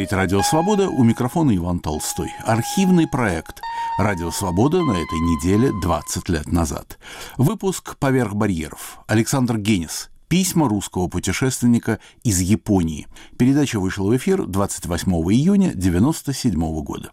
Говорит Радио Свобода, у микрофона Иван Толстой. Архивный проект Радио Свобода на этой неделе 20 лет назад. Выпуск «Поверх барьеров». Александр Генис. Письма русского путешественника из Японии. Передача вышла в эфир 28 июня 1997 года.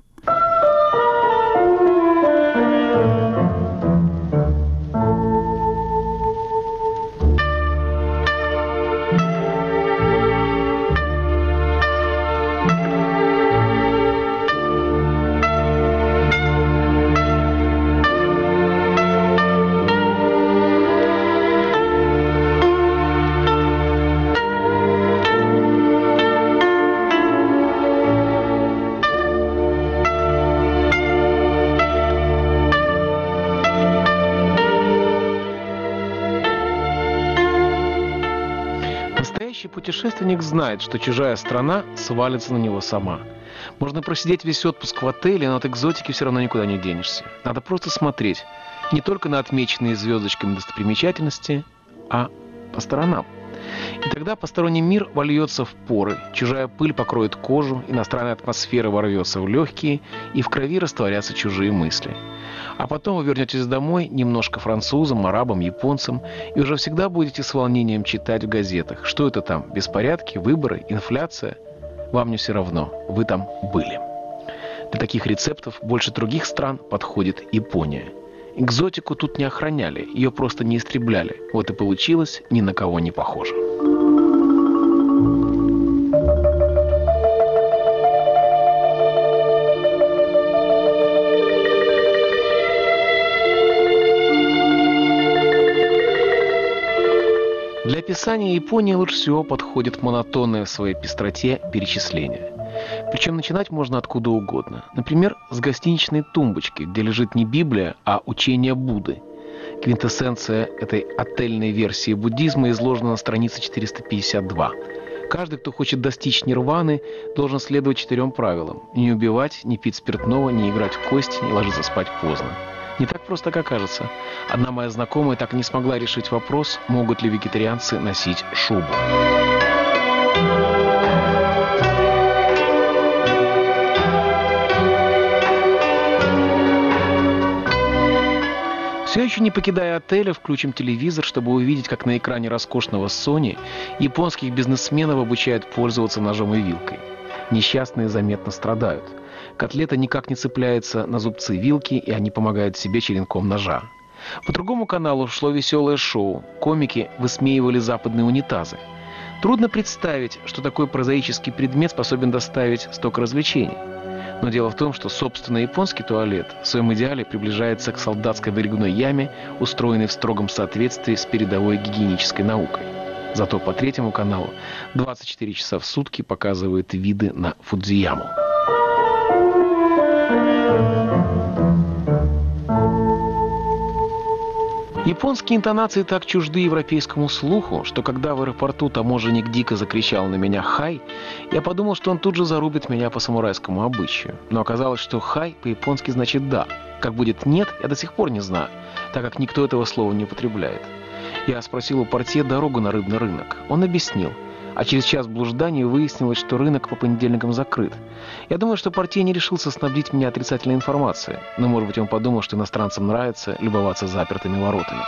Путешественник знает, что чужая страна свалится на него сама. Можно просидеть весь отпуск в отеле, но от экзотики все равно никуда не денешься. Надо просто смотреть не только на отмеченные звездочками достопримечательности, а по сторонам. И тогда посторонний мир вольется в поры, чужая пыль покроет кожу, иностранная атмосфера ворвется в легкие, и в крови растворятся чужие мысли. А потом вы вернетесь домой немножко французам, арабам, японцам, и уже всегда будете с волнением читать в газетах. Что это там? Беспорядки, выборы, инфляция? Вам не все равно. Вы там были. Для таких рецептов больше других стран подходит Япония. Экзотику тут не охраняли, ее просто не истребляли. Вот и получилось ни на кого не похоже. Для описания Японии лучше всего подходит монотонное в своей пестроте перечисление. Причем начинать можно откуда угодно. Например, с гостиничной тумбочки, где лежит не Библия, а учение Будды. Квинтэссенция этой отельной версии буддизма изложена на странице 452. Каждый, кто хочет достичь нирваны, должен следовать 4 правилам. Не убивать, не пить спиртного, не играть в кости, не ложиться спать поздно. Не так просто, как кажется. Одна моя знакомая так и не смогла решить вопрос, могут ли вегетарианцы носить шубу. Все еще не покидая отеля, включим телевизор, чтобы увидеть, как на экране роскошного Sony японских бизнесменов обучают пользоваться ножом и вилкой. Несчастные заметно страдают. Котлета никак не цепляется на зубцы вилки, и они помогают себе черенком ножа. По другому каналу шло веселое шоу. Комики высмеивали западные унитазы. Трудно представить, что такой прозаический предмет способен доставить столько развлечений. Но дело в том, что собственно японский туалет в своем идеале приближается к солдатской вырезной яме, устроенной в строгом соответствии с передовой гигиенической наукой. Зато по третьему каналу 24 часа в сутки показывают виды на Фудзияму. Японские интонации так чужды европейскому слуху, что когда в аэропорту таможенник дико закричал на меня «хай», я подумал, что он тут же зарубит меня по самурайскому обычаю. Но оказалось, что «хай» по-японски значит «да». Как будет «нет», я до сих пор не знаю, так как никто этого слова не употребляет. Я спросил у портье дорогу на рыбный рынок. Он объяснил. А через час блужданий выяснилось, что рынок по понедельникам закрыт. Я думаю, что портье не решился снабдить меня отрицательной информацией. Но, может быть, он подумал, что иностранцам нравится любоваться запертыми воротами.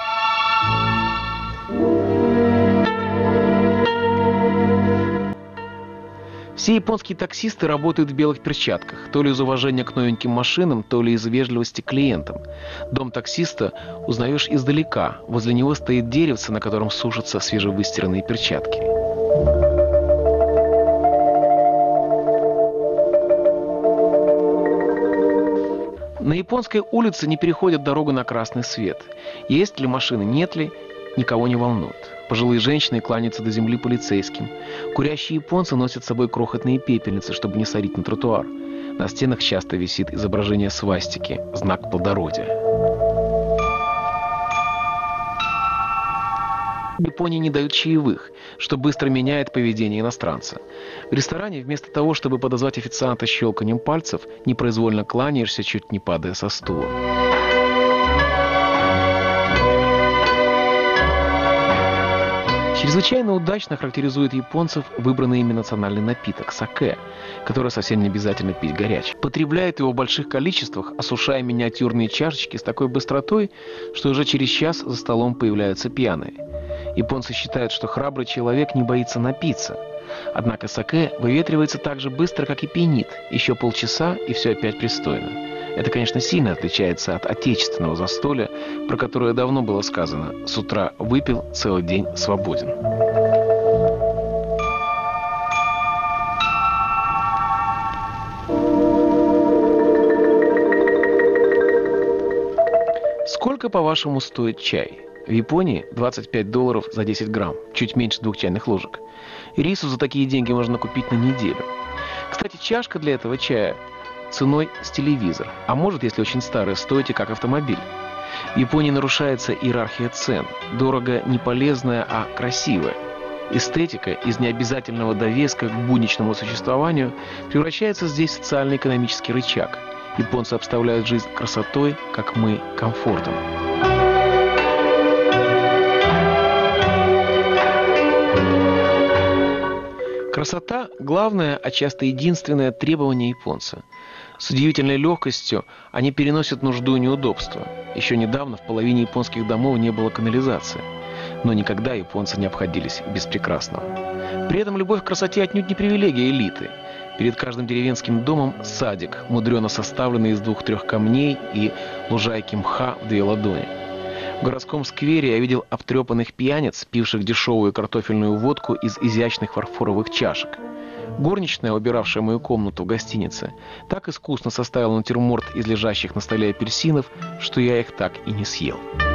Все японские таксисты работают в белых перчатках, то ли из уважения к новеньким машинам, то ли из вежливости к клиентам. Дом таксиста узнаешь издалека. Возле него стоит деревце, на котором сушатся свежевыстиранные перчатки. На японской улице не переходят дорогу на красный свет. Есть ли машины, нет ли, никого не волнует. Пожилые женщины кланяются до земли полицейским. Курящие японцы носят с собой крохотные пепельницы, чтобы не сорить на тротуар. На стенах часто висит изображение свастики, знак плодородия. В Японии не дают чаевых, что быстро меняет поведение иностранца. В ресторане вместо того, чтобы подозвать официанта щелканьем пальцев, непроизвольно кланяешься, чуть не падая со стула. Через Чрезвычайно удачно характеризует японцев выбранный ими национальный напиток – саке, который совсем не обязательно пить горячий. Потребляют его в больших количествах, осушая миниатюрные чашечки с такой быстротой, что уже через час за столом появляются пьяные. Японцы считают, что храбрый человек не боится напиться. Однако саке выветривается так же быстро, как и пьянит. Еще полчаса, и все опять пристойно. Это, конечно, сильно отличается от отечественного застолья, про которое давно было сказано: с утра выпил, целый день свободен. Сколько, по-вашему, стоит чай? В Японии $25 за 10 грамм, чуть меньше 2 чайных ложек. И рису за такие деньги можно купить на неделю. Кстати, чашка для этого чая ценой с телевизор, а может, если очень старая, стоить и как автомобиль. В Японии нарушается иерархия цен. Дорого не полезное, а красивое. Эстетика из необязательного довеска к будничному существованию превращается здесь в социально-экономический рычаг. Японцы обставляют жизнь красотой, как мы – комфортом. Красота – главное, а часто единственное требование японца. С удивительной легкостью они переносят нужду и неудобства. Еще недавно в половине японских домов не было канализации. Но никогда японцы не обходились без прекрасного. При этом любовь к красоте отнюдь не привилегия элиты. Перед каждым деревенским домом садик, мудрено составленный из 2-3 камней и лужайки мха в 2 ладони. В городском сквере я видел обтрепанных пьяниц, пивших дешевую картофельную водку из изящных фарфоровых чашек. Горничная, убиравшая мою комнату в гостинице, так искусно составила натюрморт из лежащих на столе апельсинов, что я их так и не съел.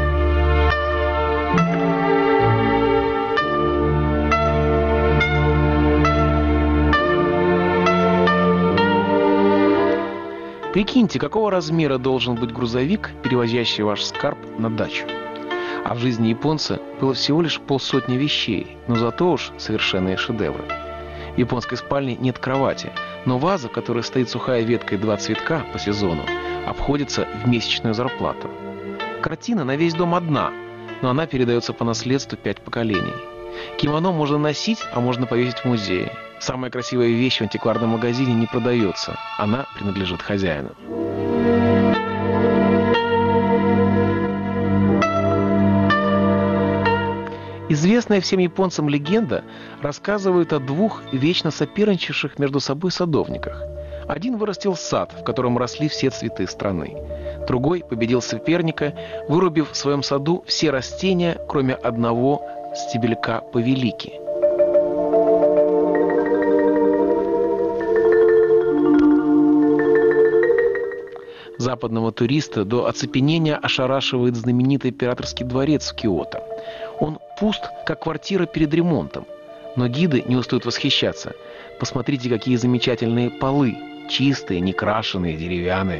Прикиньте, какого размера должен быть грузовик, перевозящий ваш скарб на дачу. А в жизни японца было всего лишь 50 вещей, но зато уж совершенные шедевры. В японской спальне нет кровати, но ваза, в которой стоит сухая ветка и 2 цветка по сезону, обходится в месячную зарплату. Картина на весь дом одна, но она передается по наследству 5 поколений. Кимоно можно носить, а можно повесить в музее. Самая красивая вещь в антикварном магазине не продается, она принадлежит хозяину. Известная всем японцам легенда рассказывает о 2 вечно соперничавших между собой садовниках. Один вырастил сад, в котором росли все цветы страны. Другой победил соперника, вырубив в своем саду все растения, кроме одного стебелька повелики. Западного туриста до оцепенения ошарашивает знаменитый императорский дворец в Киото. Он пуст, как квартира перед ремонтом. Но гиды не устают восхищаться. Посмотрите, какие замечательные полы. Чистые, некрашенные, деревянные.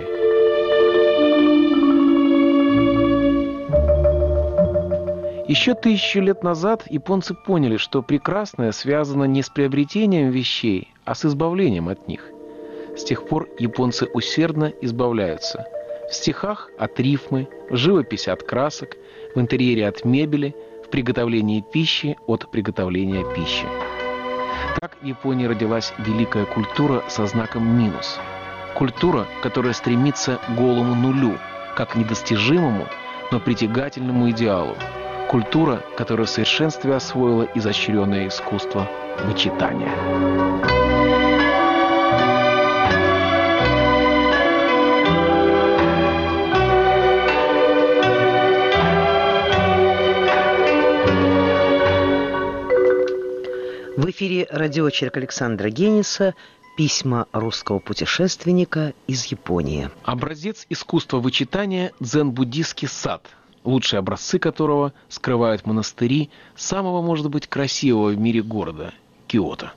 Еще 1000 лет назад японцы поняли, что прекрасное связано не с приобретением вещей, а с избавлением от них. С тех пор японцы усердно избавляются. В стихах от рифмы, в живописи от красок, в интерьере от мебели, в приготовлении пищи от приготовления пищи. Так в Японии родилась великая культура со знаком минус. Культура, которая стремится к голому нулю, как к недостижимому, но притягательному идеалу. Культура, которая в совершенстве освоила изощренное искусство вычитания. В эфире радиоочерк Александра Гениса «Письма русского путешественника из Японии». Образец искусства вычитания – дзен-буддистский сад, лучшие образцы которого скрывают монастыри самого, может быть, красивого в мире города – Киото.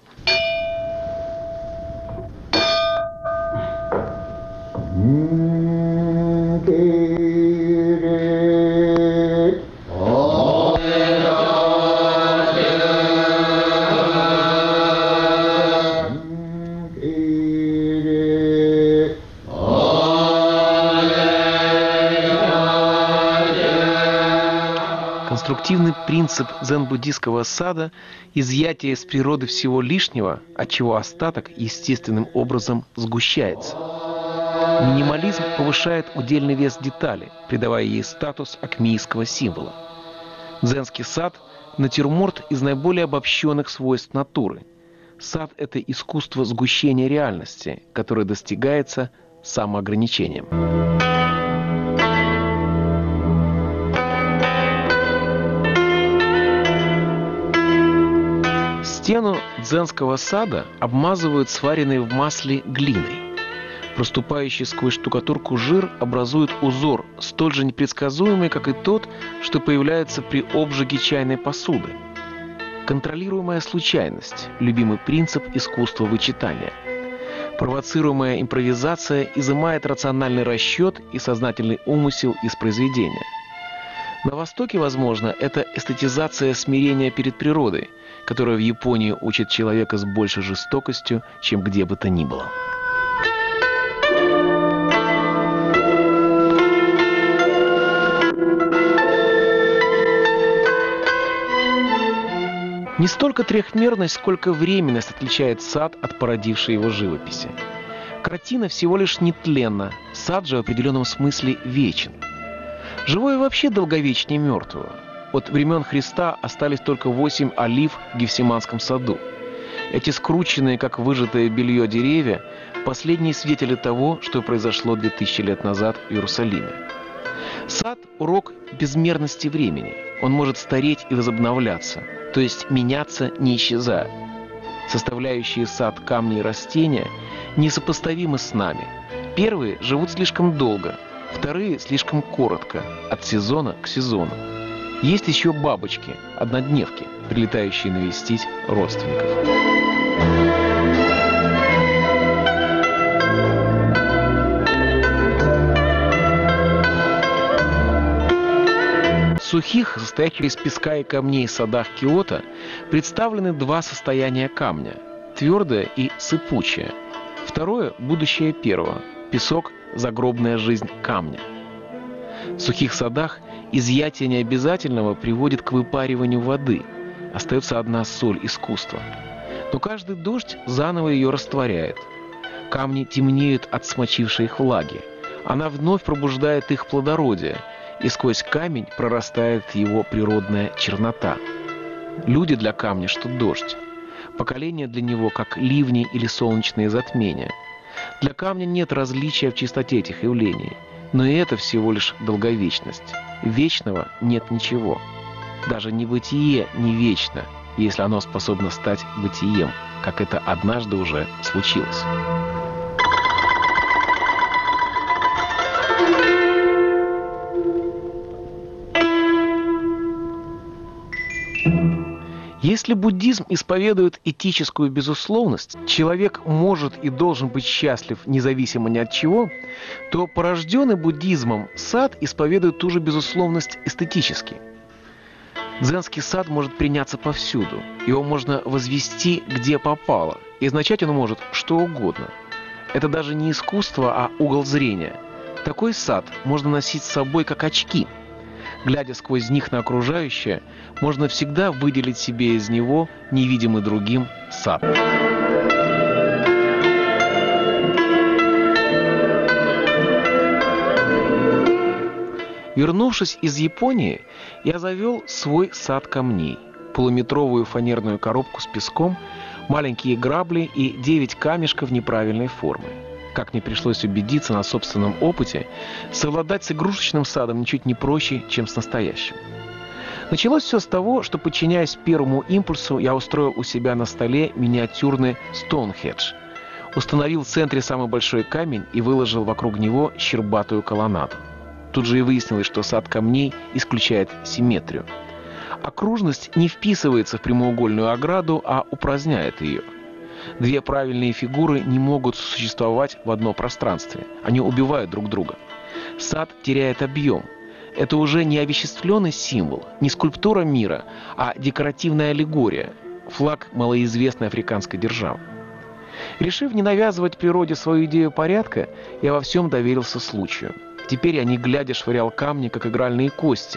Конструктивный принцип дзен-буддийского сада – изъятие из природы всего лишнего, отчего остаток естественным образом сгущается. Минимализм повышает удельный вес детали, придавая ей статус акмеистского символа. Дзенский сад – натюрморт из наиболее обобщенных свойств натуры. Сад – это искусство сгущения реальности, которое достигается самоограничением. Стену дзенского сада обмазывают сваренной в масле глиной. Проступающий сквозь штукатурку жир образует узор, столь же непредсказуемый, как и тот, что появляется при обжиге чайной посуды. Контролируемая случайность – любимый принцип искусства вычитания. Провоцируемая импровизация изымает рациональный расчет и сознательный умысел из произведения. На Востоке, возможно, это эстетизация смирения перед природой, которая в Японии учит человека с большей жестокостью, чем где бы то ни было. Не столько трехмерность, сколько временность отличает сад от породившей его живописи. Картина всего лишь нетленна, сад же в определенном смысле вечен. Живое вообще долговечнее мертвого. От времен Христа остались только 8 олив в Гефсиманском саду. Эти скрученные, как выжатое белье деревья, последние свидетели того, что произошло 2000 лет назад в Иерусалиме. Сад – урок безмерности времени. Он может стареть и возобновляться, то есть меняться, не исчезая. Составляющие сад камни и растения несопоставимы с нами. Первые живут слишком долго, вторые слишком коротко, от сезона к сезону. Есть еще бабочки, однодневки, прилетающие навестить родственников. В сухих, состоящих из песка и камней садах Киото представлены два состояния камня – твердое и сыпучее. Второе – будущее первого – песок – загробная жизнь камня. В сухих садах изъятие необязательного приводит к выпариванию воды. Остается одна соль искусства. Но каждый дождь заново ее растворяет. Камни темнеют от смочившей их влаги. Она вновь пробуждает их плодородие, и сквозь камень прорастает его природная чернота. Люди для камня, что дождь. Поколение для него, как ливни или солнечные затмения. Для камня нет различия в чистоте этих явлений. Но и это всего лишь долговечность. Вечного нет ничего. Даже небытие не вечно, если оно способно стать бытием, как это однажды уже случилось. Если буддизм исповедует этическую безусловность, человек может и должен быть счастлив независимо ни от чего, то порожденный буддизмом сад исповедует ту же безусловность эстетически. Дзенский сад может приняться повсюду, его можно возвести где попало, и означать он может что угодно. Это даже не искусство, а угол зрения. Такой сад можно носить с собой как очки. Глядя сквозь них на окружающее, можно всегда выделить себе из него невидимый другим сад. Вернувшись из Японии, я завел свой сад камней. Полуметровую фанерную коробку с песком, маленькие грабли и 9 камешков неправильной формы. Как мне пришлось убедиться на собственном опыте, совладать с игрушечным садом ничуть не проще, чем с настоящим. Началось все с того, что, подчиняясь первому импульсу, я устроил у себя на столе миниатюрный Стоунхендж. Установил в центре самый большой камень и выложил вокруг него щербатую колоннаду. Тут же и выяснилось, что сад камней исключает симметрию. Окружность не вписывается в прямоугольную ограду, а упраздняет ее. Две правильные фигуры не могут существовать в одном пространстве. Они убивают друг друга. Сад теряет объем. Это уже не овеществленный символ, не скульптура мира, а декоративная аллегория, флаг малоизвестной африканской державы. Решив не навязывать природе свою идею порядка, я во всем доверился случаю. Теперь я, не глядя, швырял камни, как игральные кости,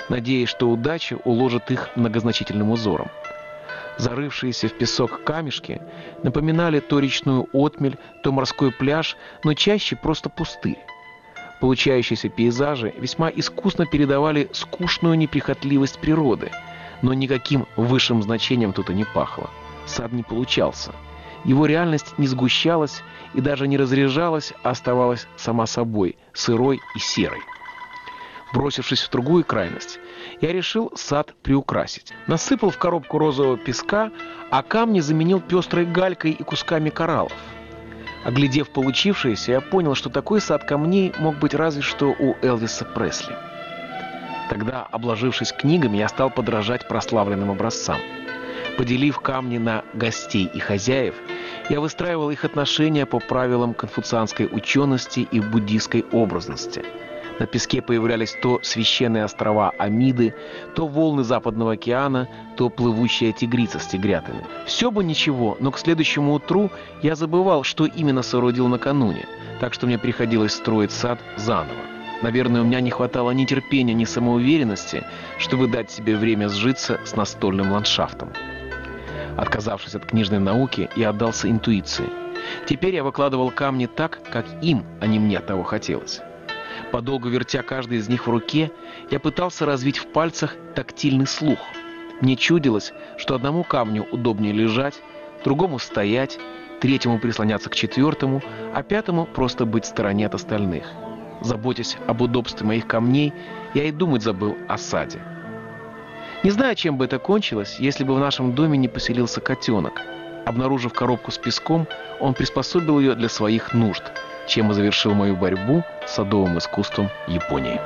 надеясь, что удача уложит их многозначительным узором. Зарывшиеся в песок камешки напоминали то речную отмель, то морской пляж, но чаще просто пустырь. Получающиеся пейзажи весьма искусно передавали скучную неприхотливость природы, но никаким высшим значением тут и не пахло. Сад не получался. Его реальность не сгущалась и даже не разряжалась, а оставалась сама собой, сырой и серой. Бросившись в другую крайность, я решил сад приукрасить. Насыпал в коробку розового песка, а камни заменил пестрой галькой и кусками кораллов. Оглядев получившееся, я понял, что такой сад камней мог быть разве что у Элвиса Пресли. Тогда, обложившись книгами, я стал подражать прославленным образцам. Поделив камни на гостей и хозяев, я выстраивал их отношения по правилам конфуцианской учености и буддийской образности. На песке появлялись то священные острова Амиды, то волны Западного океана, то плывущая тигрица с тигрятами. Все бы ничего, но к следующему утру я забывал, что именно соорудил накануне, так что мне приходилось строить сад заново. Наверное, у меня не хватало ни терпения, ни самоуверенности, чтобы дать себе время сжиться с настольным ландшафтом. Отказавшись от книжной науки, я отдался интуиции. Теперь я выкладывал камни так, как им, а не мне того хотелось. Подолгу вертя каждый из них в руке, я пытался развить в пальцах тактильный слух. Мне чудилось, что одному камню удобнее лежать, другому стоять, третьему прислоняться к четвертому, а пятому просто быть в стороне от остальных. Заботясь об удобстве моих камней, я и думать забыл о саде. Не знаю, чем бы это кончилось, если бы в нашем доме не поселился котенок. Обнаружив коробку с песком, он приспособил ее для своих нужд, чем и завершил мою борьбу с садовым искусством Японии.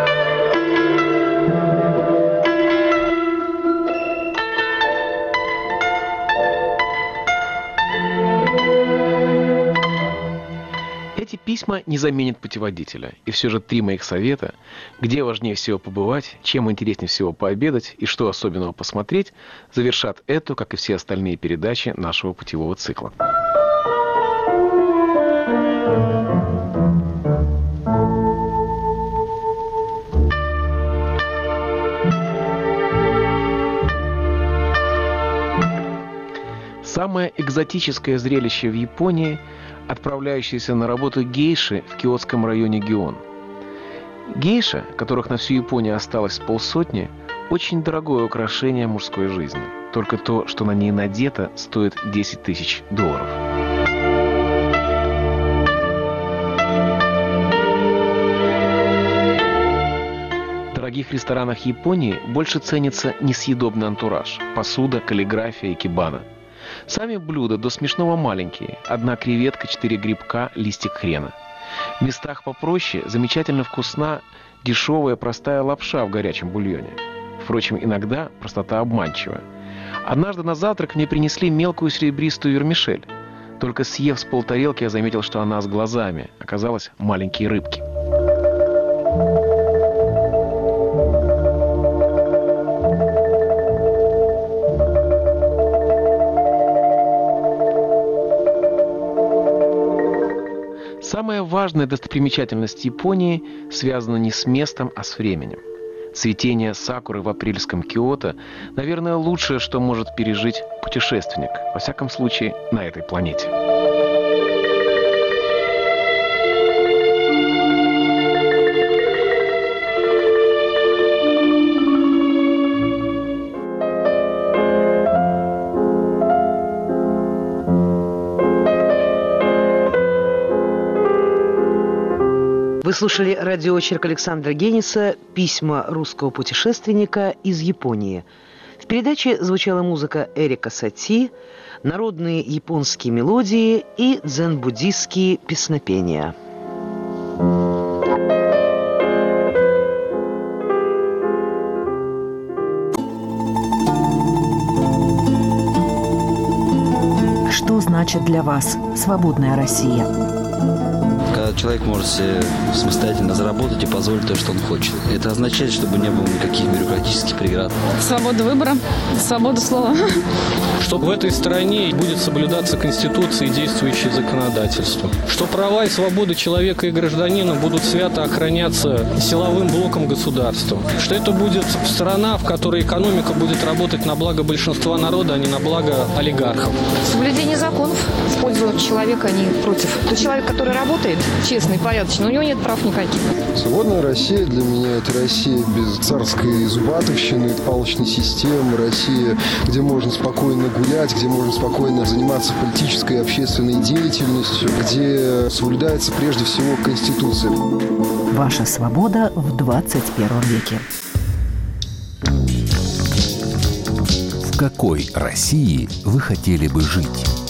Эти письма не заменят путеводителя, и все же 3 моих совета, где важнее всего побывать, чем интереснее всего пообедать и что особенного посмотреть, завершат эту, как и все остальные передачи нашего путевого цикла. Самое экзотическое зрелище в Японии – отправляющиеся на работу гейши в киотском районе Гион. Гейша, которых на всю Японию осталось 500, очень дорогое украшение мужской жизни. Только то, что на ней надето, стоит $10 000. В дорогих ресторанах Японии больше ценится несъедобный антураж – посуда, каллиграфия, икебана. Сами блюда до смешного маленькие. 1 креветка, 4 грибка, листик хрена. В местах попроще замечательно вкусна дешевая простая лапша в горячем бульоне. Впрочем, иногда простота обманчива. Однажды на завтрак мне принесли мелкую серебристую вермишель. Только съев с полтарелки, я заметил, что она с глазами. Оказалось, маленькие рыбки. Самая важная достопримечательность Японии связана не с местом, а с временем. Цветение сакуры в апрельском Киото, наверное, лучшее, что может пережить путешественник, во всяком случае, на этой планете. Вы слушали радиоочерк Александра Гениса «Письма русского путешественника из Японии». В передаче звучала музыка Эрика Сати, народные японские мелодии и дзен-буддистские песнопения. Что значит для вас свободная Россия? человек может себе самостоятельно заработать и позволить то, что он хочет. Это означает, чтобы не было никаких бюрократических преград. Свобода выбора, свобода слова. Что в этой стране будет соблюдаться Конституция и действующее законодательство. Что права и свободы человека и гражданина будут свято охраняться силовым блоком государства. Что это будет страна, в которой экономика будет работать на благо большинства народа, а не на благо олигархов. Соблюдение законов в пользу человека, а не против. Тот человек, который работает честно и порядочно, у него нет прав никаких. Свободная Россия для меня – это Россия без царской зубатовщины, палочной системы, Россия, где можно спокойно гулять, где можно спокойно заниматься политической и общественной деятельностью, где соблюдается прежде всего Конституция. Ваша свобода в 21 веке. В какой России вы хотели бы жить?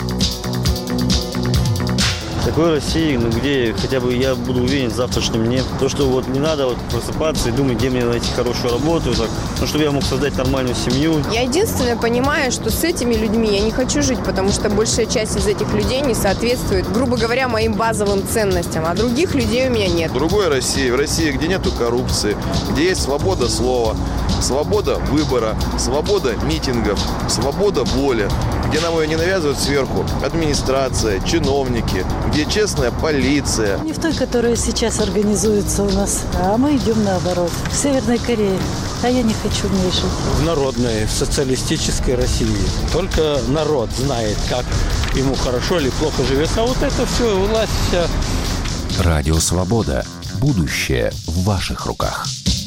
В такой России, где хотя бы я буду уверен в завтрашнем дне. То, что не надо просыпаться и думать, где мне найти хорошую работу, чтобы я мог создать нормальную семью. Я единственное понимаю, что с этими людьми я не хочу жить, потому что большая часть из этих людей не соответствует, грубо говоря, моим базовым ценностям, а других людей у меня нет. В другой России, в России, где нету коррупции, где есть свобода слова, свобода выбора, свобода митингов, свобода воли, где нам ее не навязывают сверху администрация, чиновники, где честная полиция. Не в той, которая сейчас организуется у нас, а мы идем наоборот. В Северной Корее. А я не хочу в ней жить. В народной, социалистической России. Только народ знает, как ему хорошо или плохо живется. А вот это все, власть вся. Радио «Свобода». Будущее в ваших руках.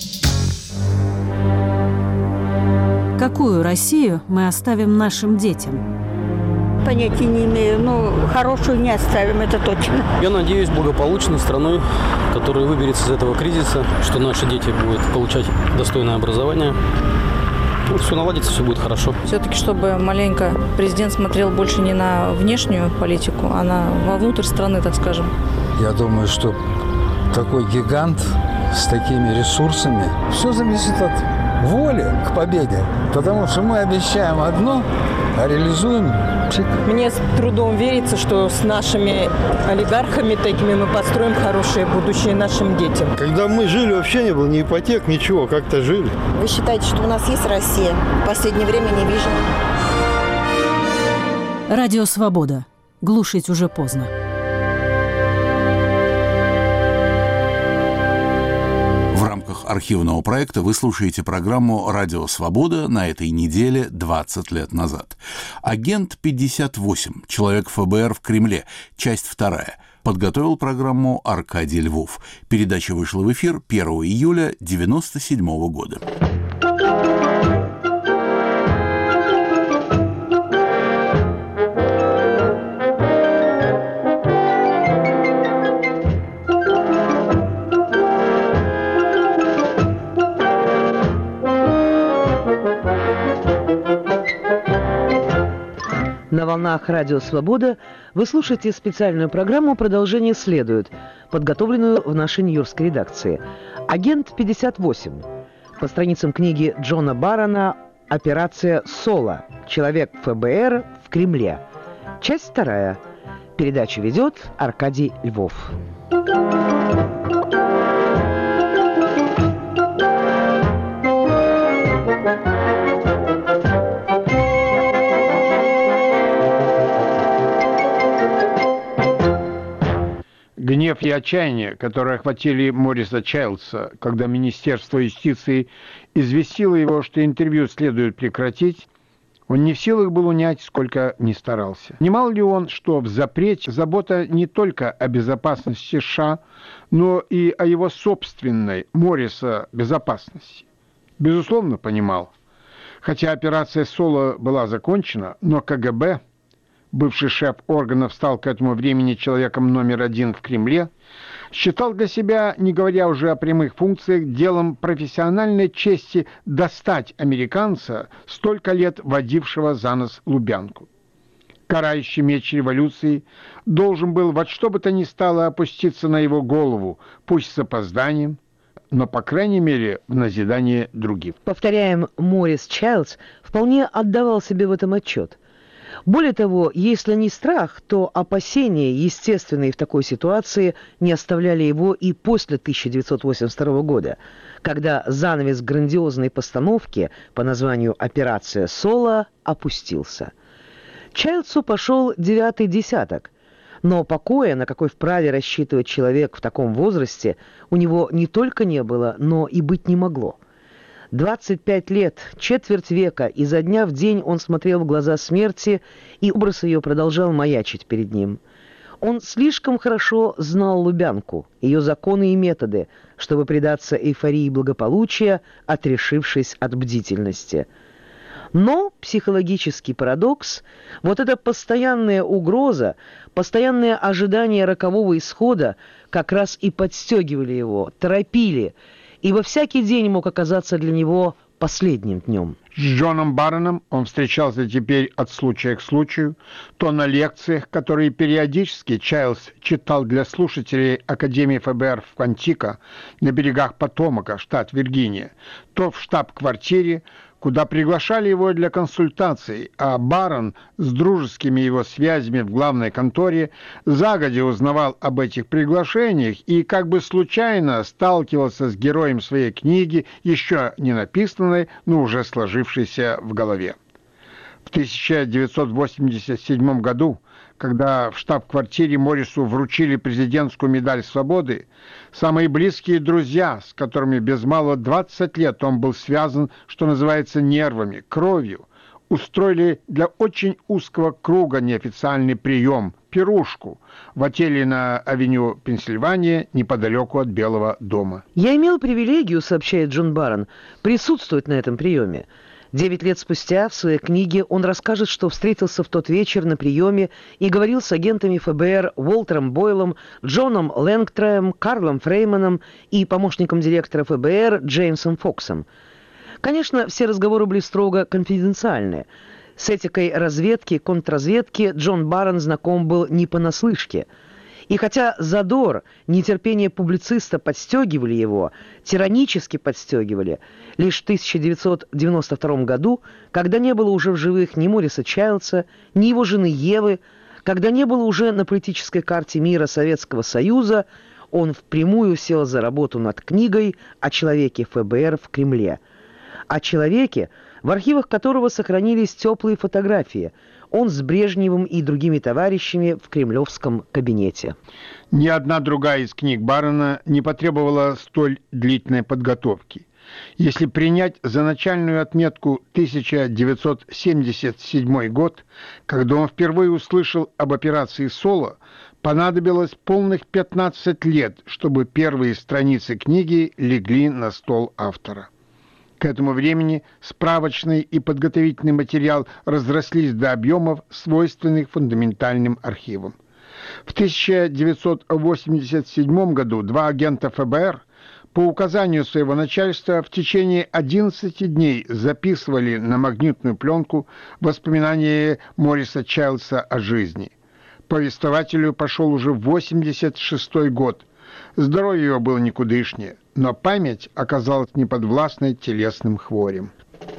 Какую Россию мы оставим нашим детям? Понятия не имею, но хорошую не оставим, это точно. Я надеюсь благополучной страной, которая выберется из этого кризиса, что наши дети будут получать достойное образование. Все наладится, все будет хорошо. Все-таки, чтобы маленько президент смотрел больше не на внешнюю политику, а вовнутрь страны, так скажем. Я думаю, что такой гигант с такими ресурсами, все зависит от воли к победе. Потому что мы обещаем одно, а реализуем. Мне с трудом верится, что с нашими олигархами такими мы построим хорошее будущее нашим детям. Когда мы жили, вообще не было ни ипотек, ничего, как-то жили. Вы считаете, что у нас есть Россия? В последнее время не вижу. Радио «Свобода». Глушить уже поздно. Архивного проекта вы слушаете программу «Радио Свобода» на этой неделе 20 лет назад. «Агент 58. Человек ФБР в Кремле». Часть 2. Подготовил программу Аркадий Львов. Передача вышла в эфир 1 июля 1997 года. На волнах «Радио Свобода» вы слушаете специальную программу «Продолжение следует», подготовленную в нашей нью-йоркской редакции. «Агент 58». По страницам книги Джона Баррона «Операция Соло. Человек ФБР в Кремле». Часть 2. Передачу ведет Аркадий Львов. Гнев и отчаяние, которые охватили Мориса Чайлдса, когда Министерство юстиции известило его, что интервью следует прекратить, он не в силах был унять, сколько ни старался. Понимал ли он, что в запрете забота не только о безопасности США, но и о его собственной, Мориса, безопасности? Безусловно, понимал. Хотя операция «Соло» была закончена, но КГБ, бывший шеф органов, стал к этому времени человеком номер 1 в Кремле, считал для себя, не говоря уже о прямых функциях, делом профессиональной чести достать американца, столько лет водившего за нос Лубянку. Карающий меч революции должен был во что бы то ни стало опуститься на его голову, пусть с опозданием, но, по крайней мере, в назидание другим. Повторяем, Морис Чайлдс вполне отдавал себе в этом отчет. Более того, если не страх, то опасения, естественные в такой ситуации, не оставляли его и после 1982 года, когда занавес грандиозной постановки по названию «Операция Соло» опустился. Чайлдсу пошел 9-й десяток, но покоя, на какой вправе рассчитывать человек в таком возрасте, у него не только не было, но и быть не могло. 25 лет, четверть века, изо дня в день он смотрел в глаза смерти, и образ ее продолжал маячить перед ним. Он слишком хорошо знал Лубянку, ее законы и методы, чтобы предаться эйфории благополучия, отрешившись от бдительности. Но психологический парадокс, вот эта постоянная угроза, постоянное ожидание рокового исхода как раз и подстегивали его, торопили, и во всякий день мог оказаться для него последним днем. С Джоном Барроном он встречался теперь от случая к случаю, то на лекциях, которые периодически Чайлдс читал для слушателей Академии ФБР в Квантико на берегах Потомака, штат Виргиния, то в штаб-квартире, куда приглашали его для консультаций, а Баррон с дружескими его связями в главной конторе загодя узнавал об этих приглашениях и как бы случайно сталкивался с героем своей книги, еще не написанной, но уже сложившейся в голове. В 1987 году, когда в штаб-квартире Моррису вручили президентскую медаль свободы, самые близкие друзья, с которыми без малого 20 лет он был связан, что называется, нервами, кровью, устроили для очень узкого круга неофициальный прием, пирушку, в отеле на авеню Пенсильвания, неподалеку от Белого дома. «Я имел привилегию, — сообщает Джон Баррон, — присутствовать на этом приеме. 9 лет спустя в своей книге он расскажет, что встретился в тот вечер на приеме и говорил с агентами ФБР Уолтером Бойлом, Джоном Лэнгтроем, Карлом Фрейманом и помощником директора ФБР Джеймсом Фоксом. Конечно, все разговоры были строго конфиденциальны. С этикой разведки, контрразведки Джон Баррон знаком был не понаслышке. И хотя задор, нетерпение публициста подстегивали его, тиранически подстегивали, лишь в 1992 году, когда не было уже в живых ни Морриса Чайлдса, ни его жены Евы, когда не было уже на политической карте мира Советского Союза, он впрямую сел за работу над книгой о человеке ФБР в Кремле. О человеке, в архивах которого сохранились теплые фотографии. Он с Брежневым и другими товарищами в кремлевском кабинете. Ни одна другая из книг Баррона не потребовала столь длительной подготовки. Если принять за начальную отметку 1977 год, когда он впервые услышал об операции «Соло», понадобилось полных 15 лет, чтобы первые страницы книги легли на стол автора. К этому времени справочный и подготовительный материал разрослись до объемов, свойственных фундаментальным архивам. В 1987 году два агента ФБР по указанию своего начальства в течение 11 дней записывали на магнитную пленку воспоминания Морриса Чайлдса о жизни. Повествователю пошел уже 86-й год. Здоровье его было никудышнее, но память оказалась неподвластной телесным хворям.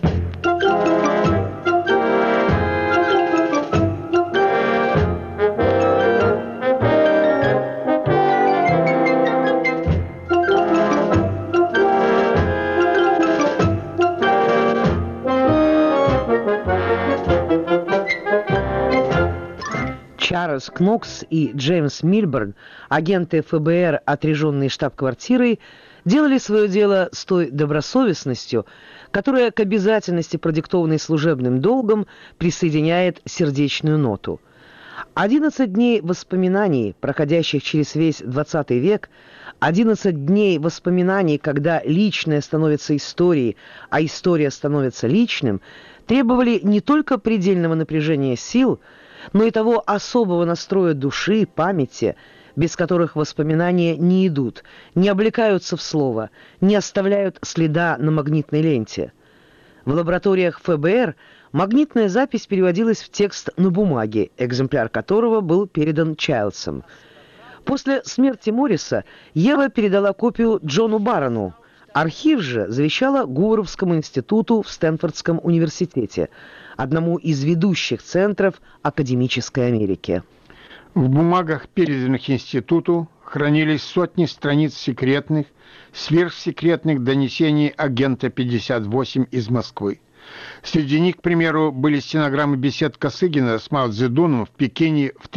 Чарльз Кнокс и Джеймс Мильберн, агенты ФБР, отряженные штаб-квартирой, делали свое дело с той добросовестностью, которая к обязательности, продиктованной служебным долгом, присоединяет сердечную ноту. 11 дней воспоминаний, проходящих через весь 20 век, 11 дней воспоминаний, когда личное становится историей, а история становится личным, требовали не только предельного напряжения сил, но и того особого настроя души, памяти, без которых воспоминания не идут, не облекаются в слово, не оставляют следа на магнитной ленте. В лабораториях ФБР магнитная запись переводилась в текст на бумаге, экземпляр которого был передан Чайлдсом. После смерти Морриса Ева передала копию Джону Баррону, Архив же завещала Гуверовскому институту в Стэнфордском университете, одному из ведущих центров академической Америки. В бумагах, переданных институту, хранились сотни страниц секретных, сверхсекретных донесений агента 58 из Москвы. Среди них, к примеру, были стенограммы бесед Косыгина с Мао Цзэдуном в Пекине в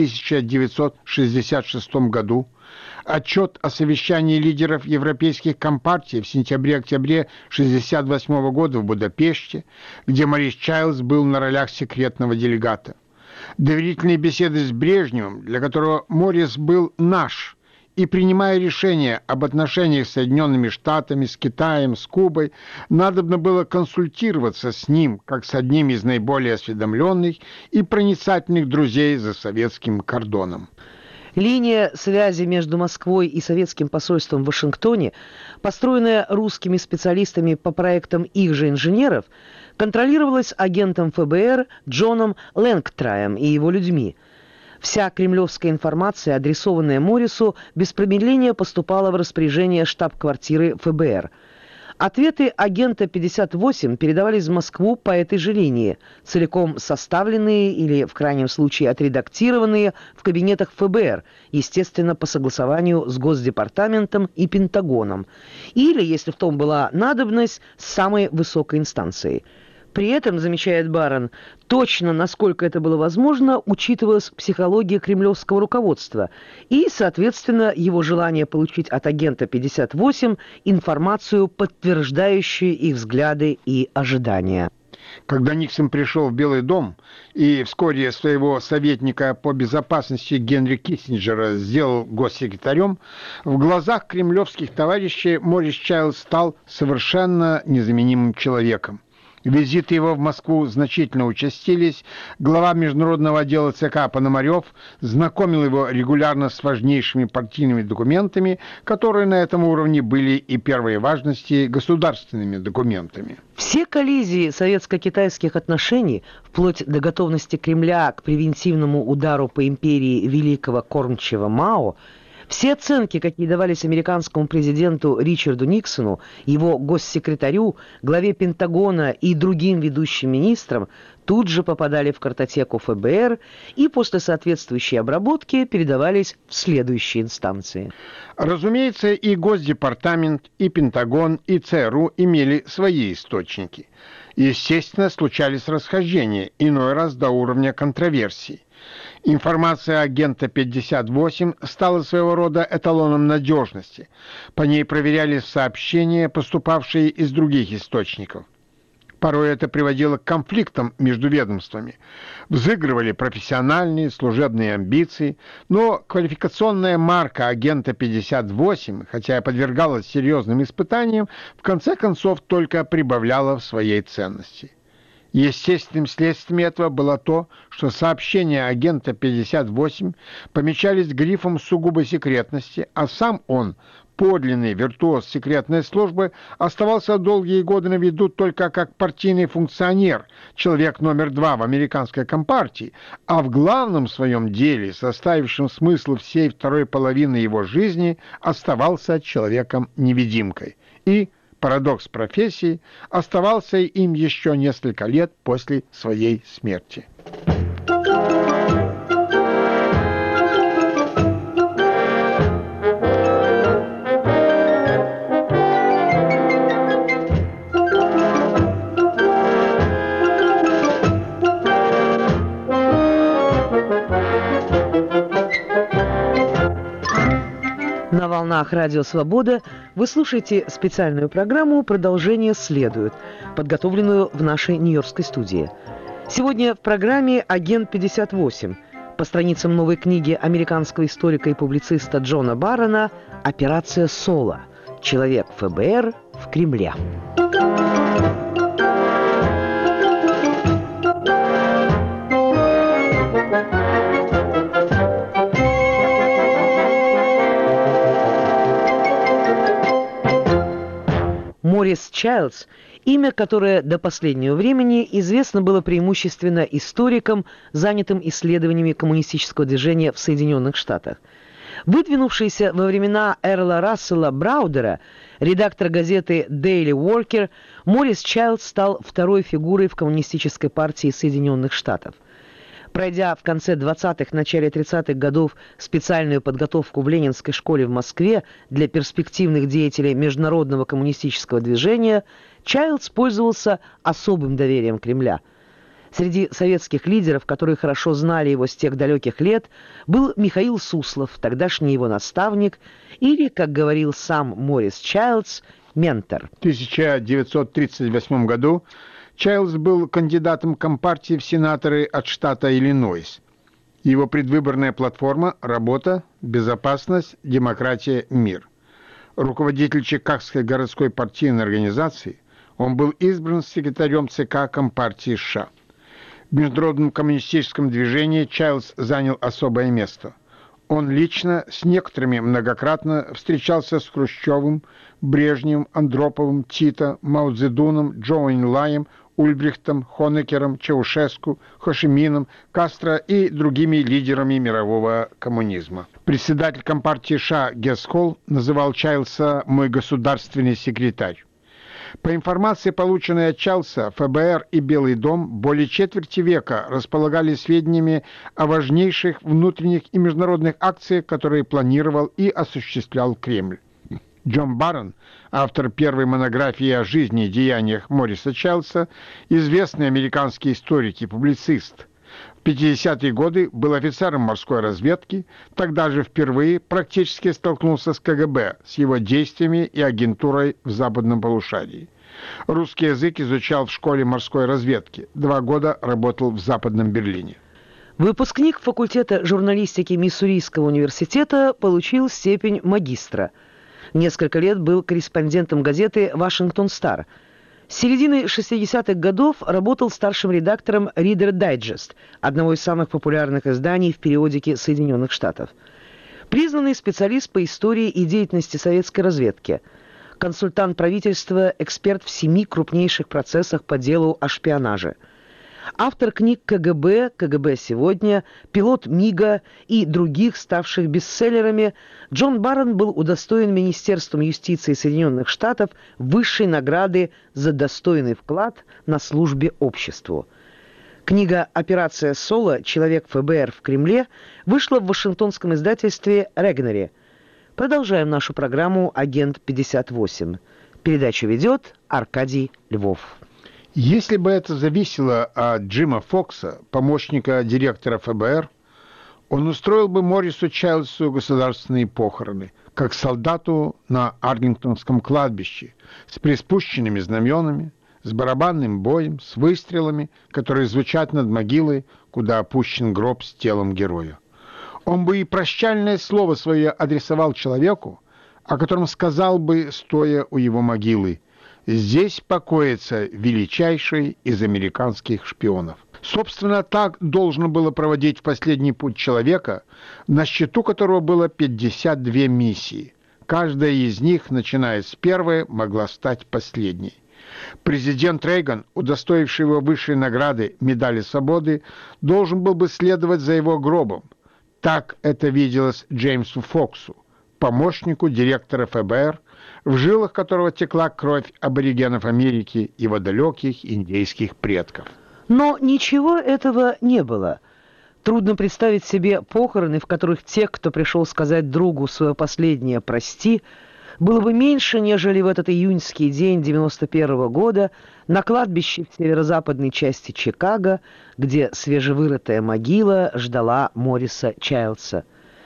1966 году, отчет о совещании лидеров европейских компартий в сентябре-октябре 1968 года в Будапеште, где Морис Чайлдс был на ролях секретного делегата. Доверительные беседы с Брежневым, для которого Морис был наш, и, принимая решения об отношениях с Соединенными Штатами, с Китаем, с Кубой, надобно было консультироваться с ним, как с одним из наиболее осведомленных и проницательных друзей за советским кордоном. Линия связи между Москвой и советским посольством в Вашингтоне, построенная русскими специалистами по проектам их же инженеров, контролировалась агентом ФБР Джоном Лэнгтраем и его людьми. Вся кремлевская информация, адресованная Моррису, без промедления поступала в распоряжение штаб-квартиры ФБР. Ответы агента 58 передавались в Москву по этой же линии, целиком составленные или, в крайнем случае, отредактированные в кабинетах ФБР, естественно, по согласованию с Госдепартаментом и Пентагоном, или, если в том была надобность, с самой высокой инстанцией. При этом, замечает Барон, точно, насколько это было возможно, учитывалась психология кремлевского руководства и, соответственно, его желание получить от агента 58 информацию, подтверждающую их взгляды и ожидания. Когда Никсон пришел в Белый дом и вскоре своего советника по безопасности Генри Киссинджера сделал госсекретарем, в глазах кремлевских товарищей Морис Чайлдс стал совершенно незаменимым человеком. Визиты его в Москву значительно участились. Глава международного отдела ЦК Пономарев знакомил его регулярно с важнейшими партийными документами, которые на этом уровне были и первой важности государственными документами. Все коллизии советско-китайских отношений, вплоть до готовности Кремля к превентивному удару по империи великого кормчего Мао, все оценки, какие давались американскому президенту Ричарду Никсону, его госсекретарю, главе Пентагона и другим ведущим министрам, тут же попадали в картотеку ФБР и после соответствующей обработки передавались в следующие инстанции. Разумеется, и Госдепартамент, и Пентагон, и ЦРУ имели свои источники. Естественно, случались расхождения, иной раз до уровня контроверсий. Информация агента 58 стала своего рода эталоном надежности. По ней проверялись сообщения, поступавшие из других источников. Порой это приводило к конфликтам между ведомствами. Взыгрывали профессиональные, служебные амбиции, но квалификационная марка агента 58, хотя и подвергалась серьезным испытаниям, в конце концов только прибавляла в своей ценности. Естественным следствием этого было то, что сообщения агента 58 помечались грифом сугубой секретности, а сам он, подлинный виртуоз секретной службы, оставался долгие годы на виду только как партийный функционер, человек номер 2 в американской компартии, а в главном своем деле, составившем смысл всей второй половины его жизни, оставался человеком-невидимкой. И парадокс профессии, оставался им еще несколько лет после своей смерти. На волнах Радио Свобода вы слушаете специальную программу «Продолжение следует», подготовленную в нашей нью-йоркской студии. Сегодня в программе «Агент 58» по страницам новой книги американского историка и публициста Джона Баррона «Операция Соло. Человек ФБР в Кремле». Морис Чайлдс, имя, которое до последнего времени известно было преимущественно историкам, занятым исследованиями коммунистического движения в Соединенных Штатах. Выдвинувшийся во времена Эрла Рассела Браудера, редактор газеты Daily Worker, Моррис Чайлдс стал второй фигурой в Коммунистической партии Соединенных Штатов. Пройдя в конце 20-х, начале 30-х годов специальную подготовку в Ленинской школе в Москве для перспективных деятелей международного коммунистического движения, Чайлдс пользовался особым доверием Кремля. Среди советских лидеров, которые хорошо знали его с тех далеких лет, был Михаил Суслов, тогдашний его наставник, или, как говорил сам Моррис Чайлдс, ментор. В 1938 году Чайлдс был кандидатом Компартии в сенаторы от штата Иллинойс. Его предвыборная платформа – работа, безопасность, демократия, мир. Руководитель Чикагской городской партийной организации, он был избран секретарем ЦК Компартии США. В международном коммунистическом движении Чайлдс занял особое место. Он лично с некоторыми многократно встречался с Хрущевым, Брежневым, Андроповым, Тито, Мао Цзэдуном, Чжоу Энлаем, Ульбрихтом, Хонекером, Чаушеску, Хошимином, Кастро и другими лидерами мирового коммунизма. Председатель Компартии США Гесс Холл называл Чайлдса «мой государственный секретарь». По информации, полученной от Чайлдса, ФБР и Белый дом более четверти века располагали сведениями о важнейших внутренних и международных акциях, которые планировал и осуществлял Кремль. Джон Баррон, автор первой монографии о жизни и деяниях Морриса Чайлдса, известный американский историк и публицист. В 50-е годы был офицером морской разведки, тогда же впервые практически столкнулся с КГБ, с его действиями и агентурой в западном полушарии. Русский язык изучал в школе морской разведки, 2 года работал в Западном Берлине. Выпускник факультета журналистики Миссурийского университета получил степень магистра. Несколько лет был корреспондентом газеты «Вашингтон Стар». С середины 60-х годов работал старшим редактором Reader Digest, одного из самых популярных изданий в периодике Соединенных Штатов. Признанный специалист по истории и деятельности советской разведки, консультант правительства, эксперт в 7 крупнейших процессах по делу о шпионаже. Автор книг КГБ, КГБ сегодня, пилот МиГа и других, ставших бестселлерами, Джон Баррон был удостоен Министерством юстиции Соединенных Штатов высшей награды за достойный вклад на службе обществу. Книга «Операция Соло. Человек ФБР в Кремле» вышла в вашингтонском издательстве «Регнери». Продолжаем нашу программу «Агент 58». Передачу ведет Аркадий Львов. Если бы это зависело от Джима Фокса, помощника директора ФБР, он устроил бы Моррису Чайлдсу государственные похороны, как солдату на Арлингтонском кладбище, с приспущенными знаменами, с барабанным боем, с выстрелами, которые звучат над могилой, куда опущен гроб с телом героя. Он бы и прощальное слово свое адресовал человеку, о котором сказал бы, стоя у его могилы: «Здесь покоится величайший из американских шпионов». Собственно, так должно было проводить в последний путь человека, на счету которого было 52 миссии. Каждая из них, начиная с первой, могла стать последней. Президент Рейган, удостоивший его высшей награды медали свободы, должен был бы следовать за его гробом. Так это виделось Джеймсу Фоксу, помощнику директора ФБР, в жилах которого текла кровь аборигенов Америки, его далеких индейских предков. Но ничего этого не было. Трудно представить себе похороны, в которых тех, кто пришел сказать другу свое последнее «прости», было бы меньше, нежели в этот июньский день 91 года на кладбище в северо-западной части Чикаго, где свежевырытая могила ждала Морриса Чайлдса.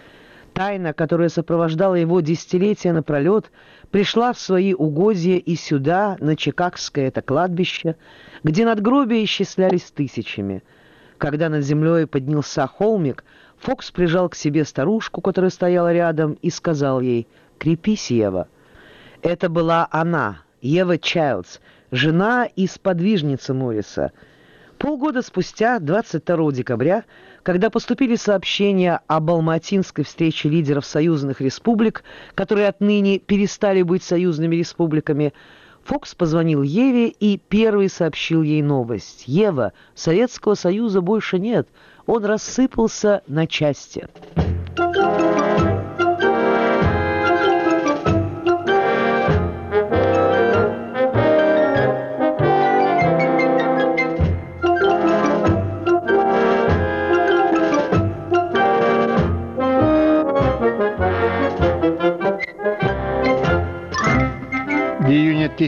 Тайна, которая сопровождала его десятилетия напролет, пришла в свои угодья и сюда, на Чикагское это кладбище, где надгробия исчислялись тысячами. Когда над землей поднялся холмик, Фокс прижал к себе старушку, которая стояла рядом, и сказал ей: «Крепись, Ева». Это была она, Ева Чайлдс, жена и сподвижница Морриса. Полгода спустя, 22 декабря, когда поступили сообщения об алматинской встрече лидеров союзных республик, которые отныне перестали быть союзными республиками, Фокс позвонил Еве и первый сообщил ей новость. «Ева, Советского Союза больше нет, он рассыпался на части».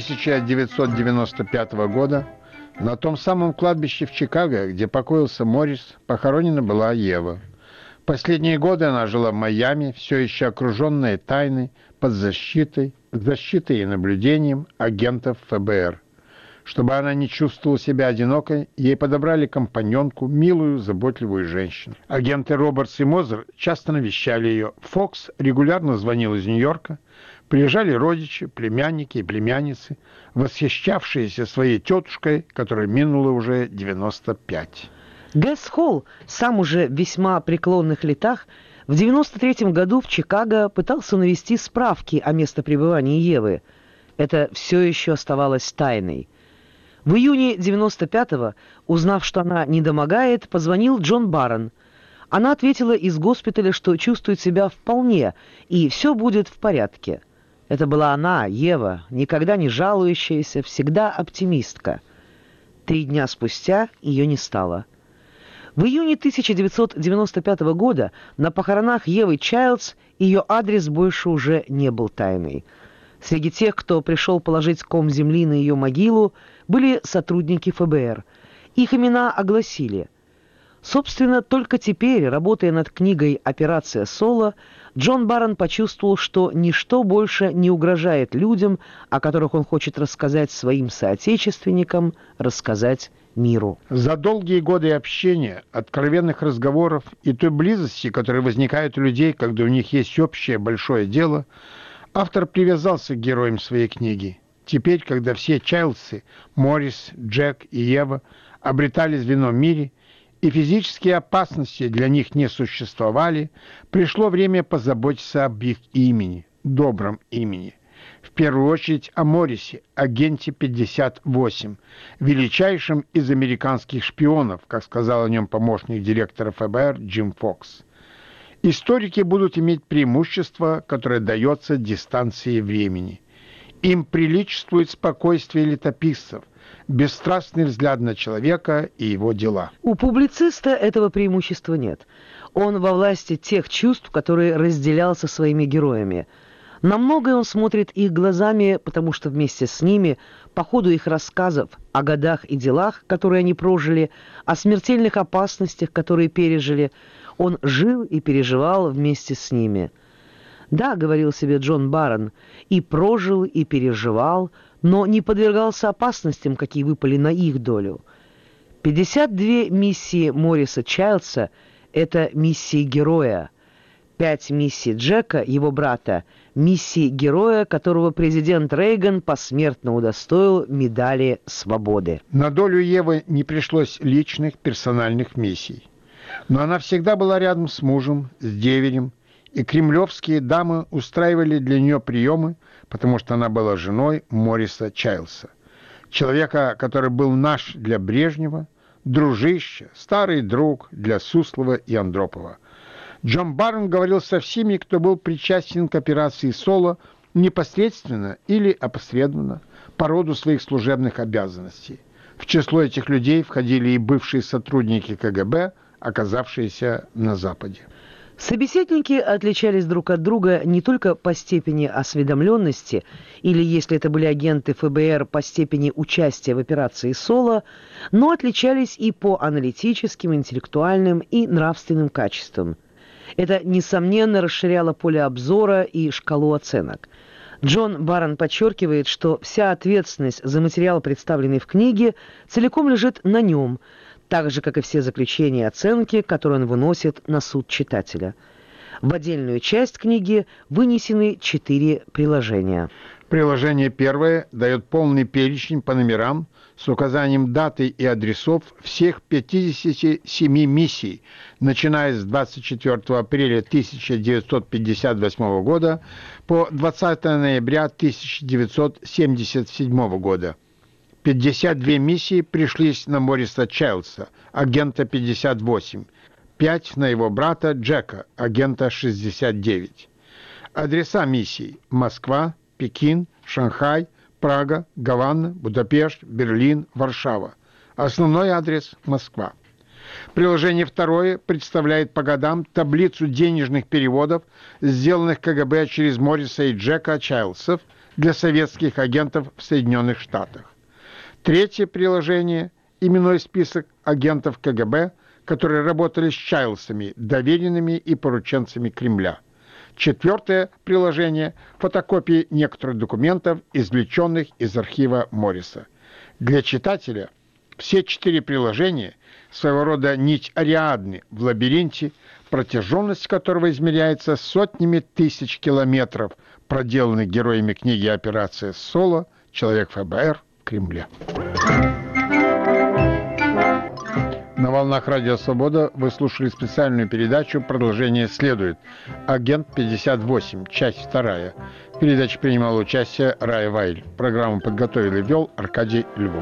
1995 года на том самом кладбище в Чикаго, где покоился Моррис, похоронена была Ева. Последние годы она жила в Майами, все еще окруженная тайной, под защитой и наблюдением агентов ФБР. Чтобы она не чувствовала себя одинокой, ей подобрали компаньонку, милую, заботливую женщину. Агенты Робертс и Мозер часто навещали ее. Фокс регулярно звонил из Нью-Йорка. Приезжали родичи, племянники и племянницы, восхищавшиеся своей тетушкой, которой минуло уже 95. Гэс Холл, сам уже в весьма преклонных летах, в 1993 году в Чикаго пытался навести справки о местопребывании Евы. Это все еще оставалось тайной. В июне 1995-го, узнав, что она недомогает, позвонил Джон Барон. Она ответила из госпиталя, что чувствует себя вполне, и все будет в порядке. Это была она, Ева, никогда не жалующаяся, всегда оптимистка. 3 дня спустя ее не стало. В июне 1995 года на похоронах Евы Чайлдс ее адрес больше уже не был тайной. Среди тех, кто пришел положить ком земли на ее могилу, были сотрудники ФБР. Их имена огласили. Собственно, только теперь, работая над книгой «Операция Соло», Джон Барон почувствовал, что ничто больше не угрожает людям, о которых он хочет рассказать своим соотечественникам, рассказать миру. За долгие годы общения, откровенных разговоров и той близости, которая возникает у людей, когда у них есть общее большое дело, автор привязался к героям своей книги. Теперь, когда все Чайлдсы, Моррис, Джек и Ева обретались в ином мире, и физические опасности для них не существовали, пришло время позаботиться об их имени, добром имени. В первую очередь о Моррисе, агенте 58, величайшем из американских шпионов, как сказал о нем помощник директора ФБР Джим Фокс. Историки будут иметь преимущество, которое дается дистанцией времени. Им приличествует спокойствие летописцев, бесстрастный взгляд на человека и его дела. У публициста этого преимущества нет. Он во власти тех чувств, которые разделял со своими героями. На многое он смотрит их глазами, потому что вместе с ними, по ходу их рассказов о годах и делах, которые они прожили, о смертельных опасностях, которые пережили, он жил и переживал вместе с ними. Да, говорил себе Джон Барон, и прожил, и переживал, но не подвергался опасностям, какие выпали на их долю. 52 миссии Морриса Чайлдса – это миссии героя. 5 миссий Джека, его брата, миссии героя, которого президент Рейган посмертно удостоил медали свободы. На долю Евы не пришлось личных персональных миссий. Но она всегда была рядом с мужем, с деверем, и кремлевские дамы устраивали для нее приемы, потому что она была женой Морриса Чайлдса, человека, который был наш для Брежнева, дружище, старый друг для Суслова и Андропова. Джон Барон говорил со всеми, кто был причастен к операции «Соло» непосредственно или опосредованно по роду своих служебных обязанностей. В число этих людей входили и бывшие сотрудники КГБ, оказавшиеся на Западе. Собеседники отличались друг от друга не только по степени осведомленности, или, если это были агенты ФБР, по степени участия в операции «Соло», но отличались и по аналитическим, интеллектуальным и нравственным качествам. Это, несомненно, расширяло поле обзора и шкалу оценок. Джон Барон подчеркивает, что вся ответственность за материал, представленный в книге, целиком лежит на нем, так же, как и все заключения и оценки, которые он выносит на суд читателя. В отдельную часть книги вынесены 4 приложения. Приложение первое дает полный перечень по номерам с указанием даты и адресов всех 57 миссий, начиная с 24 апреля 1958 года по 20 ноября 1977 года. 52 миссии пришлись на Морриса Чайлдса, агента 58, 5 на его брата Джека, агента 69. Адреса миссий: Москва, Пекин, Шанхай, Прага, Гавана, Будапешт, Берлин, Варшава. Основной адрес – Москва. Приложение второе представляет по годам таблицу денежных переводов, сделанных КГБ через Морриса и Джека Чайлдсов для советских агентов в Соединенных Штатах. Третье приложение – именной список агентов КГБ, которые работали с Чайлсами, доверенными и порученцами Кремля. Четвертое приложение – фотокопии некоторых документов, извлеченных из архива Морриса. Для читателя все 4 приложения – своего рода нить Ариадны в лабиринте, протяженность которого измеряется сотнями тысяч километров, проделанных героями книги «Операция Соло», «Человек ФБР» в Кремле. На волнах Радио Свобода вы слушали специальную передачу «Продолжение следует». Агент 58, часть 2. В передаче принимала участие Рая Вайль. Программу подготовил и вел Аркадий Львов.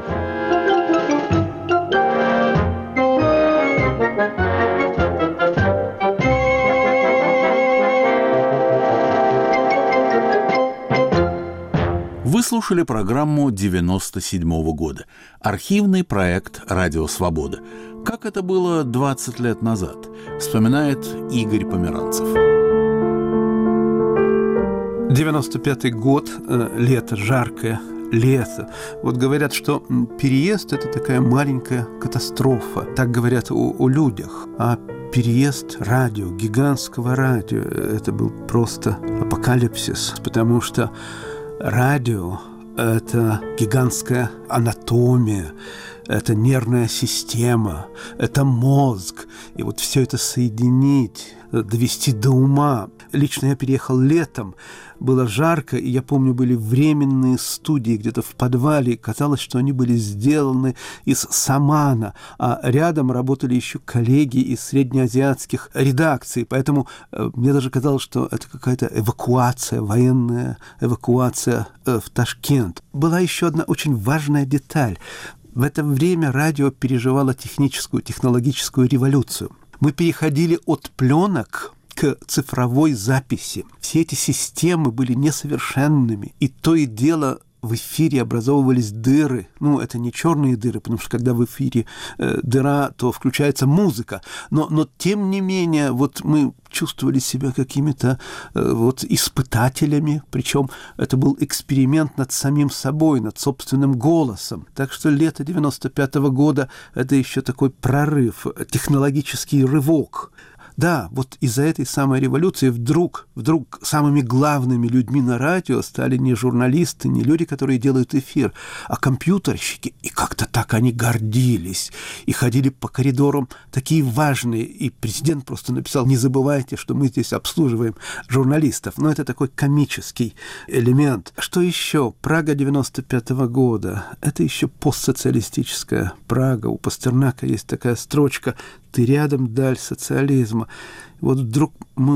Вы слушали программу 1997 года. Архивный проект «Радио Свобода». Как это было 20 лет назад, вспоминает Игорь Померанцев. 95-й год, лето, жаркое лето. Вот говорят, что переезд – это такая маленькая катастрофа. Так говорят о людях. А переезд радио, гигантского радио – это был просто апокалипсис, потому что радио – это гигантская анатомия, это нервная система, это мозг. И вот все это соединить, довести до ума. Лично я переехал летом, было жарко, и я помню, были временные студии где-то в подвале, и казалось, что они были сделаны из самана, а рядом работали еще коллеги из среднеазиатских редакций, поэтому мне даже казалось, что это какая-то эвакуация, военная эвакуация в Ташкент. Была еще одна очень важная деталь. В это время радио переживало технологическую революцию. Мы переходили от пленок к цифровой записи. Все эти системы были несовершенными, и то и дело в эфире образовывались дыры. Ну, это не черные дыры, потому что когда в эфире дыра, то включается музыка. Но тем не менее, вот мы чувствовали себя какими-то испытателями, причем это был эксперимент над самим собой, над собственным голосом. Так что лето 95-го года – это еще такой прорыв, технологический рывок. Да, вот из-за этой самой революции вдруг самыми главными людьми на радио стали не журналисты, не люди, которые делают эфир, а компьютерщики. И как-то так они гордились и ходили по коридорам такие важные. И президент просто написал: не забывайте, что мы здесь обслуживаем журналистов. Но это такой комический элемент. Что еще? Прага 95-го года. Это еще постсоциалистическая Прага. У Пастернака есть такая строчка: «Ты рядом, даль социализма». Вот вдруг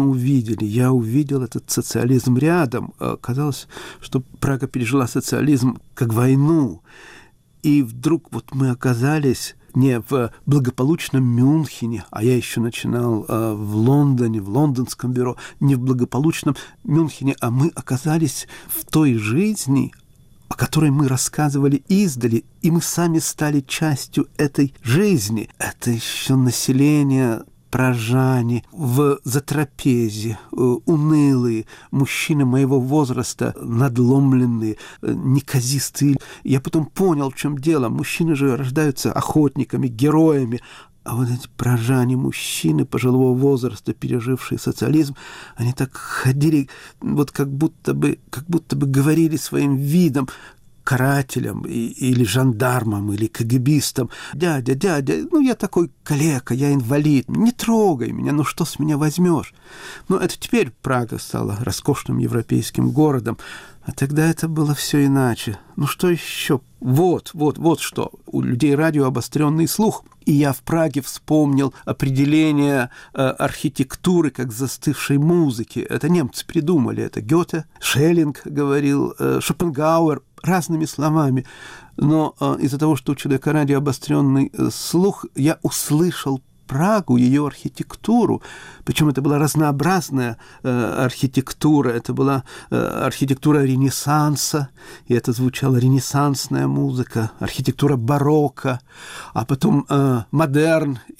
я увидел этот социализм рядом. Казалось, что Прага пережила социализм как войну. И вдруг вот мы оказались не в благополучном Мюнхене, а я еще начинал в Лондоне, в лондонском бюро, не в благополучном Мюнхене, а мы оказались в той жизни, о которой мы рассказывали издали, и мы сами стали частью этой жизни. Это еще население, прожане, в затрапезе, унылые, мужчины моего возраста, надломленные, неказистые. Я потом понял, в чем дело. Мужчины же рождаются охотниками, героями, а вот эти прожане, мужчины пожилого возраста, пережившие социализм, они так ходили, вот как будто бы говорили своим видом карателям или жандармам, или КГБистам: дядя, я такой калека, я инвалид, не трогай меня, что с меня возьмешь? Но это теперь Прага стала роскошным европейским городом, а тогда это было все иначе. Что еще? Вот что. У людей радио обостренный слух. И я в Праге вспомнил определение архитектуры как застывшей музыки. Это немцы придумали. Это Гёте, Шеллинг говорил, Шопенгауэр, разными словами. Но из-за того, что у человека радио обостренный слух, я услышал Прагу, ее архитектуру. Причем это была разнообразная архитектура. Это была архитектура Ренессанса, и это звучала ренессансная музыка, архитектура барокко, а потом модерн и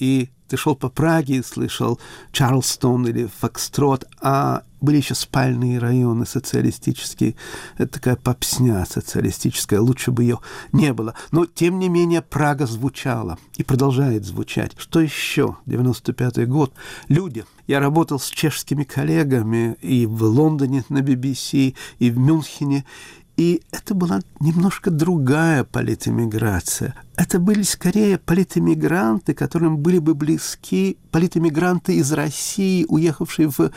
Ты шел по Праге и слышал Чарльстон или Фокстрот, а были еще спальные районы социалистические. Это такая попсня социалистическая, лучше бы ее не было. Но, тем не менее, Прага звучала и продолжает звучать. Что еще? 95-й год. Люди. Я работал с чешскими коллегами и в Лондоне на BBC, и в Мюнхене. И это была немножко другая политэмиграция. Это были скорее политэмигранты, которым были бы близки политэмигранты из России, уехавшие в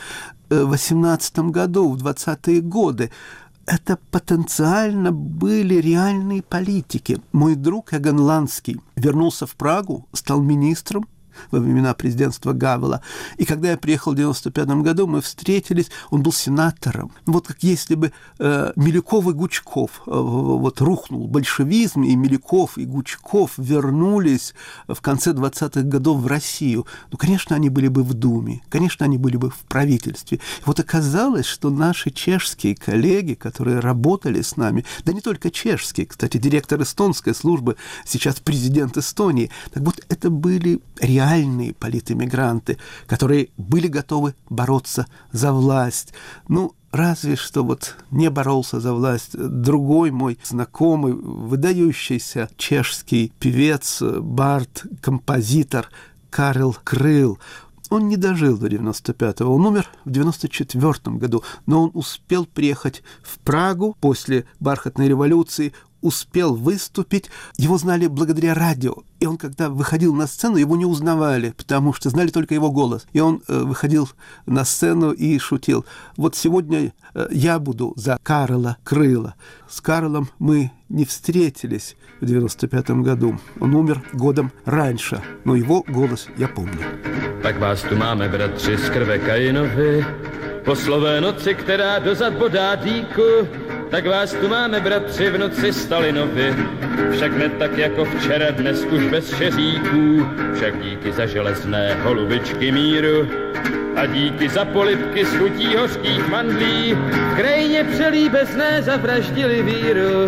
18 году, в 20-е годы. Это потенциально были реальные политики. Мой друг Эгон Ланский вернулся в Прагу, стал министром во времена президентства Гавела. И когда я приехал в 1995 году, мы встретились, он был сенатором. Вот как если бы Милюков и Гучков, вот рухнул большевизм, и Милюков и Гучков вернулись в конце 20-х годов в Россию. Ну, конечно, они были бы в Думе, конечно, они были бы в правительстве. И вот оказалось, что наши чешские коллеги, которые работали с нами, да не только чешские, кстати, директор эстонской службы, сейчас президент Эстонии, так вот это были реальные политэмигранты, которые были готовы бороться за власть. Ну, разве что вот не боролся за власть другой мой знакомый, выдающийся чешский певец, бард, композитор Карел Крыл. Он не дожил до 95-го, он умер в 94-м году, но он успел приехать в Прагу после бархатной революции, успел выступить, его знали благодаря радио. И он, когда выходил на сцену, его не узнавали, потому что знали только его голос. И он выходил на сцену и шутил. Вот сегодня я буду за Карела Крыла. С Карлом мы не встретились в 95-м году. Он умер годом раньше, но его голос я помню. Tak vás tu máme, bratři, z krve Kainovi, po slové noci, která dozad bodá dýku. Tak vás tu máme, bratři, v noci Stalinovi, však ne tak jako včera, dnes už bez šeříků, však díky za železné holubičky míru a díky za polibky s chutí hořkých mandlí, v krajině přelíbezné zavraždili víru.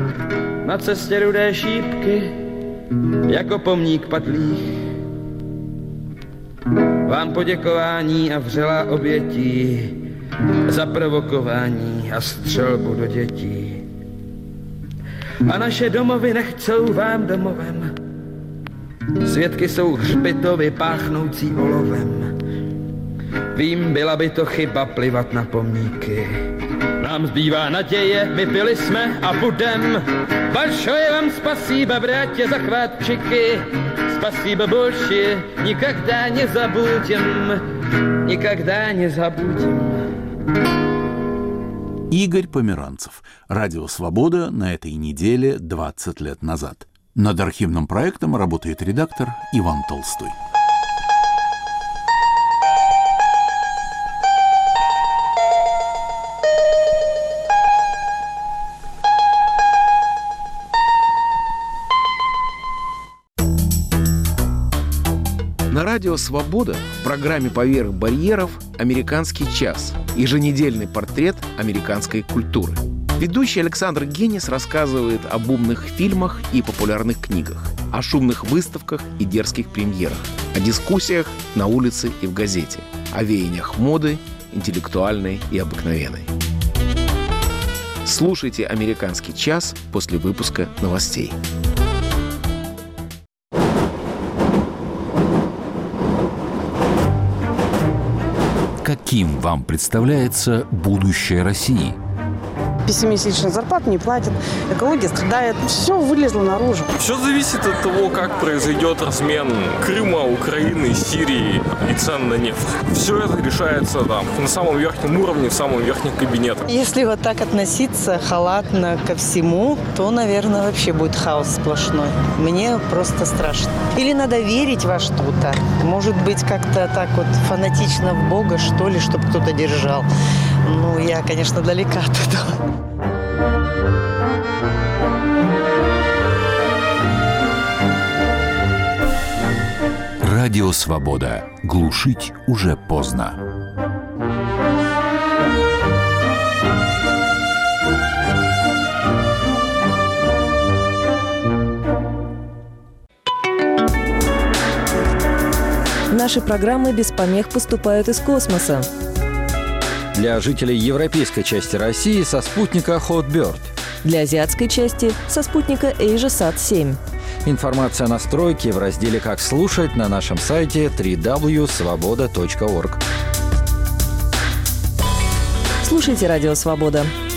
Na cestě rudé šípky, jako pomník padlých, vám poděkování a vřelá obětí za provokování a střelbu do dětí. A naše domovy nechcou vám domovem. Svědky jsou hřbitovy páchnoucí olovem. Vím, byla by to chyba plivat na pomníky. Nám zbývá naděje, my byli jsme a budem. Большое вам спасибо, братья, за хватчики. Спасибо большое, никогда не забудем. Никогда не забудем. Игорь Померанцев. Радио «Свобода» на этой неделе 20 лет назад. Над архивным проектом работает редактор Иван Толстой. На радио «Свобода» в программе «Поверх барьеров» «Американский час» – еженедельный портрет американской культуры. Ведущий Александр Генис рассказывает об умных фильмах и популярных книгах, о шумных выставках и дерзких премьерах, о дискуссиях на улице и в газете, о веяниях моды, интеллектуальной и обыкновенной. Слушайте «Американский час» после выпуска новостей. Каким вам представляется будущее России? Пессимистичная зарплата не платят, экология страдает. Все вылезло наружу. Все зависит от того, как произойдет размен Крыма, Украины, Сирии и цен на нефть. Все это решается там, на самом верхнем уровне, в самом верхнем кабинете. Если вот так относиться халатно ко всему, то, наверное, вообще будет хаос сплошной. Мне просто страшно. Или надо верить во что-то. Может быть, как-то так вот фанатично в Бога, что ли, чтобы кто-то держал. Ну, я, конечно, далека от этого. Радио «Свобода». Глушить уже поздно. Наши программы без помех поступают из космоса. Для жителей европейской части России со спутника Hotbird. Для азиатской части со спутника AsiaSat-7. Информация о настройке в разделе «Как слушать» на нашем сайте www.svoboda.org. Слушайте «Радио Свобода».